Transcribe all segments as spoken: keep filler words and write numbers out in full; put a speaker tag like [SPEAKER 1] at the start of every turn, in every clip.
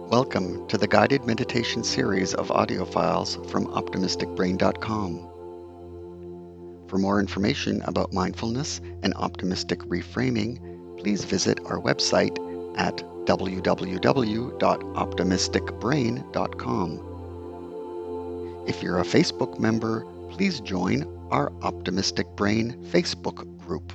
[SPEAKER 1] Welcome to the guided meditation series of audio files from optimistic brain dot com. For more information about mindfulness and optimistic reframing, please visit our website at w w w dot optimistic brain dot com. If you're a Facebook member, please join our Optimistic Brain Facebook group.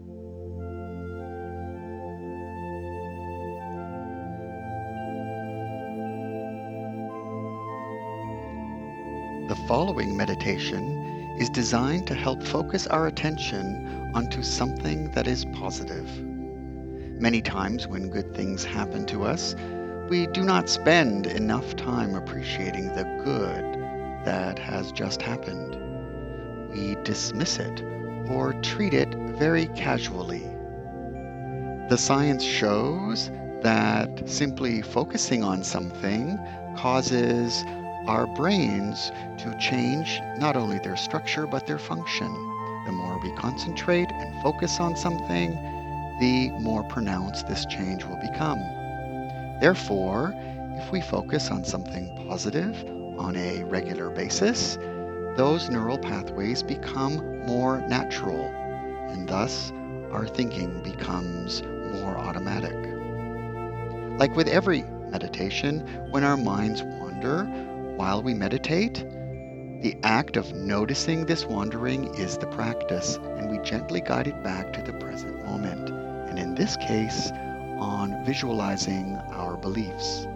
[SPEAKER 1] The following meditation is designed to help focus our attention onto something that is positive. Many times when good things happen to us, we do not spend enough time appreciating the good that has just happened. We dismiss it or treat it very casually. The science shows that simply focusing on something causes our brains to change not only their structure but their function. The more we concentrate and focus on something, the more pronounced this change will become. Therefore, if we focus on something positive on a regular basis, those neural pathways become more natural, and thus our thinking becomes more automatic. Like with every meditation, when our minds wander while we meditate, the act of noticing this wandering is the practice, and we gently guide it back to the present moment, and in this case, on visualizing our beliefs.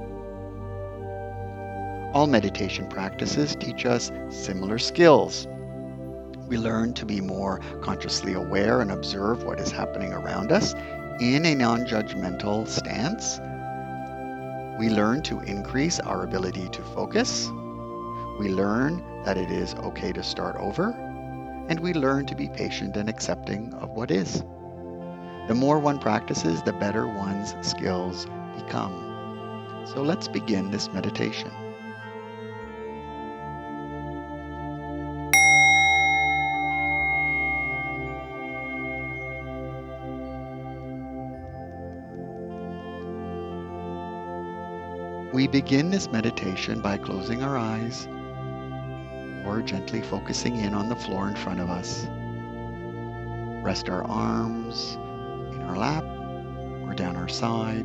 [SPEAKER 1] All meditation practices teach us similar skills. We learn to be more consciously aware and observe what is happening around us in a non-judgmental stance. We learn to increase our ability to focus. We learn that it is okay to start over. And we learn to be patient and accepting of what is. The more one practices, the better one's skills become. So let's begin this meditation. We begin this meditation by closing our eyes or gently focusing in on the floor in front of us. Rest our arms in our lap or down our side.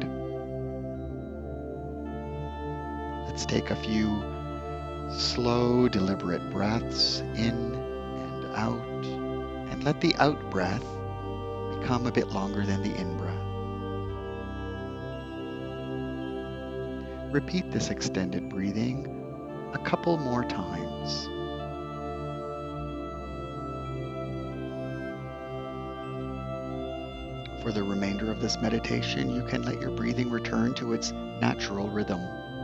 [SPEAKER 1] Let's take a few slow, deliberate breaths in and out, and let the out breath become a bit longer than the in breath. Repeat this extended breathing a couple more times. For the remainder of this meditation, you can let your breathing return to its natural rhythm.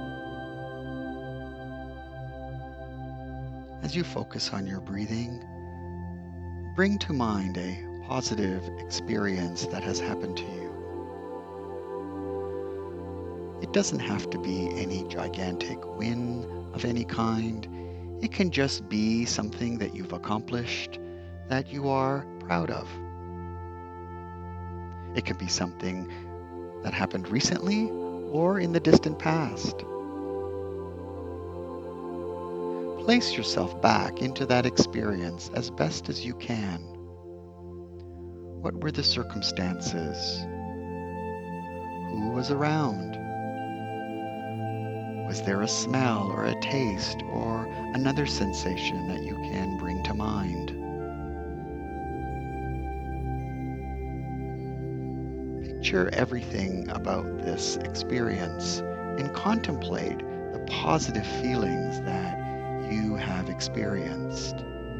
[SPEAKER 1] As you focus on your breathing, bring to mind a positive experience that has happened to you. It doesn't have to be any gigantic win of any kind. It can just be something that you've accomplished that you are proud of. It can be something that happened recently or in the distant past. Place yourself back into that experience as best as you can. What were the circumstances? Who was around? Was there a smell or a taste or another sensation that you can bring to mind? Picture everything about this experience and contemplate the positive feelings that you have experienced.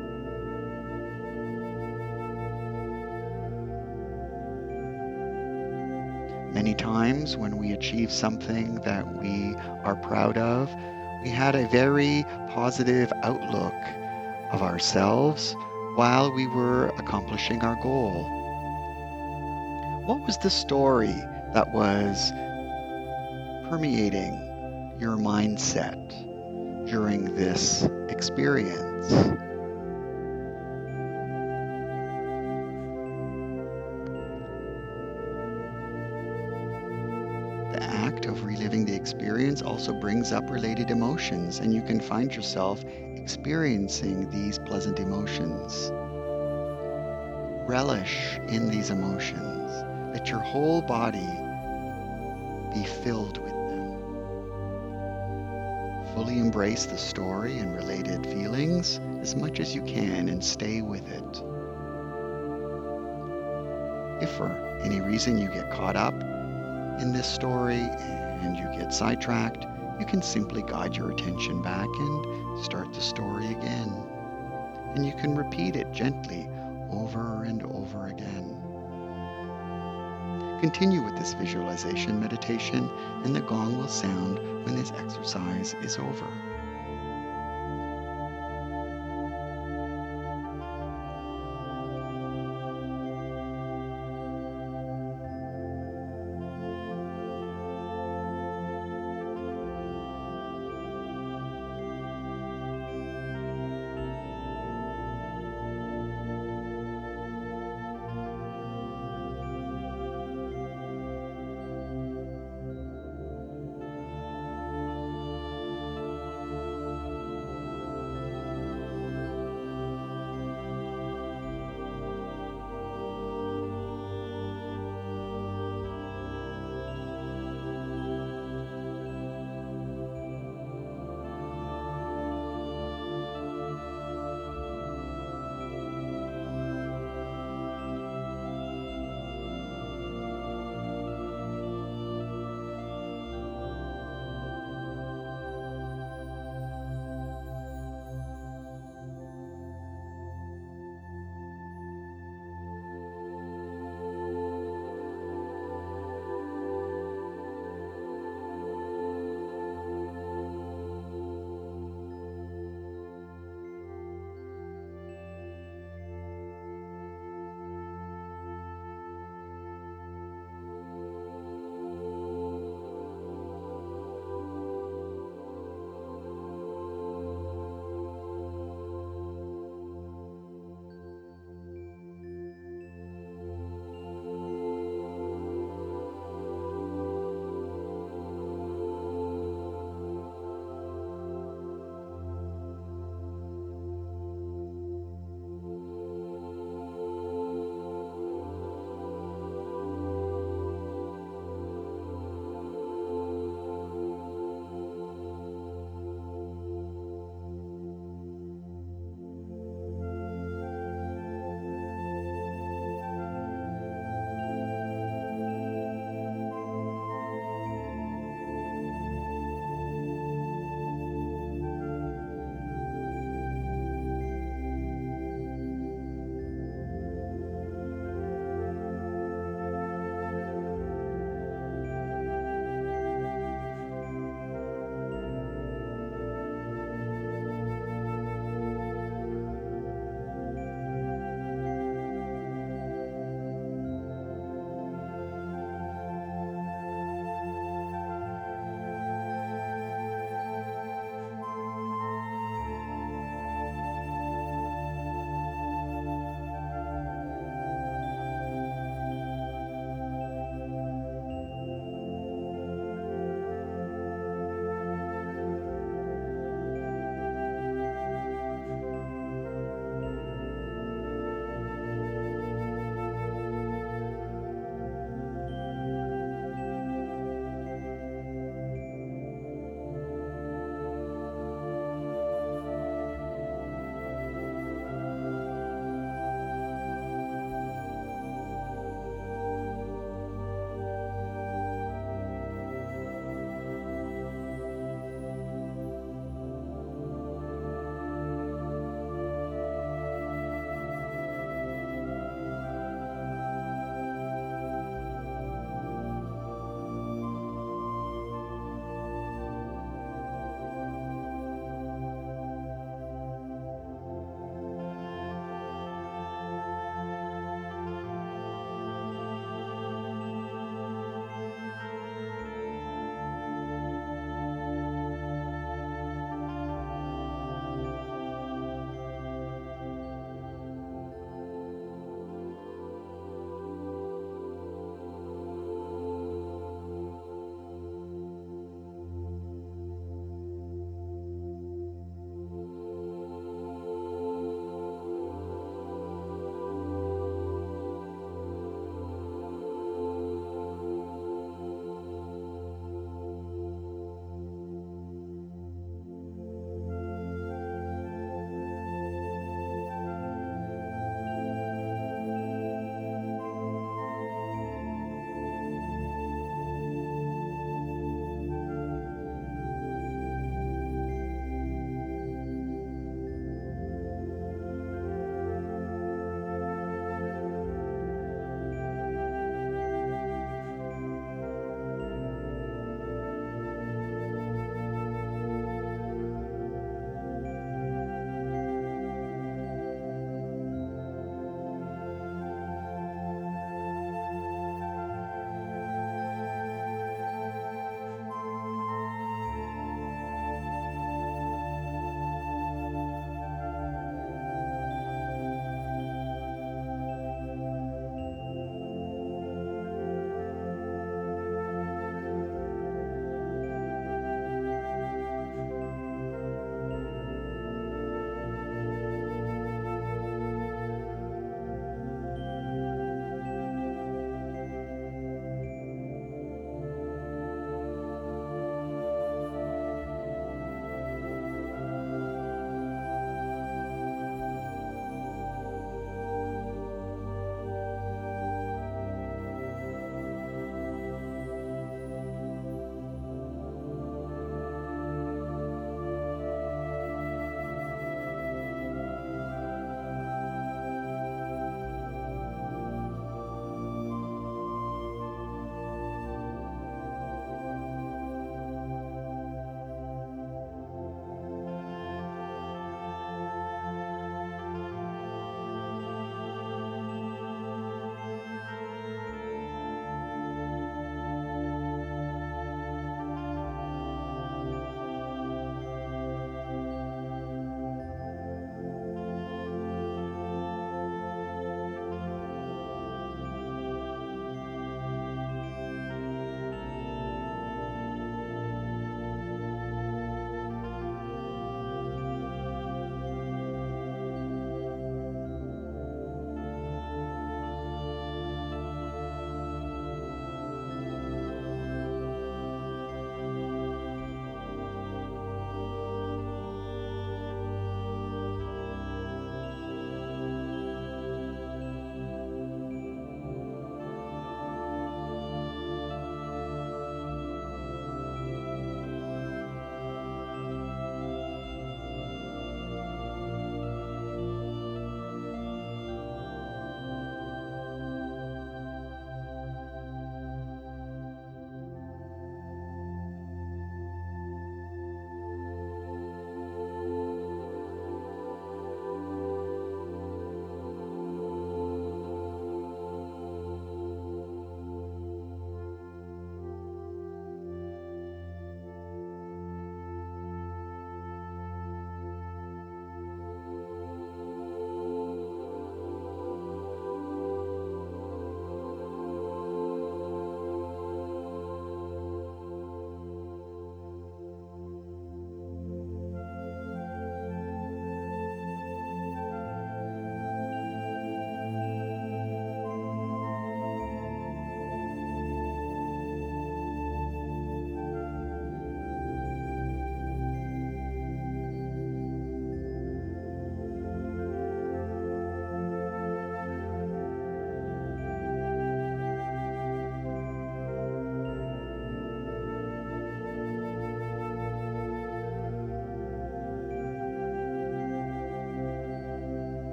[SPEAKER 1] Many times when we achieve something that we are proud of, we had a very positive outlook of ourselves while we were accomplishing our goal. What was the story that was permeating your mindset during this experience? The act of reliving the experience also brings up related emotions, and you can find yourself experiencing these pleasant emotions. Relish in these emotions. Let your whole body be filled with them. Fully embrace the story and related feelings as much as you can and stay with it. If for any reason you get caught up in this story and you get sidetracked, you can simply guide your attention back and start the story again. And you can repeat it gently over and over again. Continue with this visualization meditation, and the gong will sound when this exercise is over.